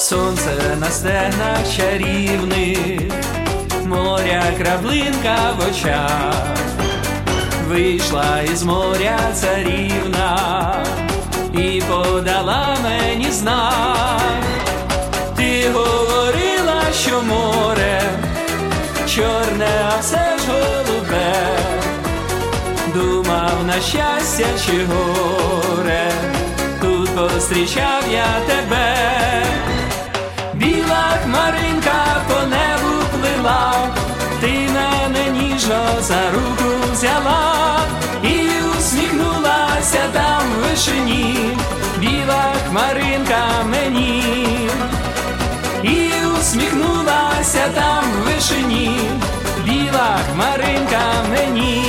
Сонце на стегнах чарівних, моря краплинка в очах, вийшла із моря царівна і подала мені знак. Ти говорила, що море чорне, а все ж голубе, думав на щастя чи горе, тут пострічав я тебе. Біла хмаринка по небу плила, ти мене ніжно за руку взяла і усміхнулася там в вишині, біла хмаринка мені. І усміхнулася там в вишині, біла хмаринка мені.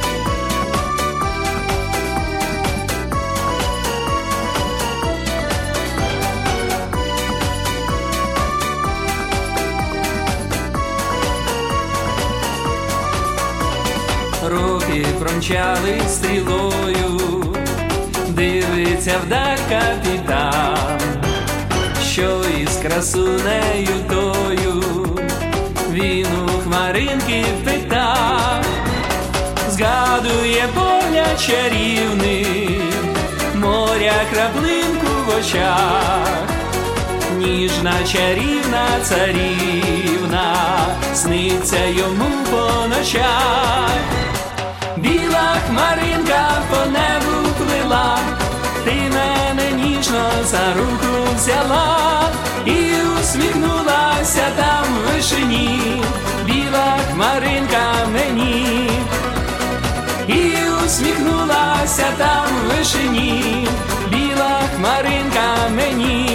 Роки промчали стрілою, дивиться вдаль капітан, що із красунею тою він у хмаринки питав. Згадує погляд чарівний, моря краплинку в очах, ніжна чарівна царівна сниться йому по ночах. Біла хмаринка по небу плила, ти мене ніжно за руку взяла і усміхнулася там в вишині, біла хмаринка мені. І усміхнулася там в вишині, біла хмаринка мені.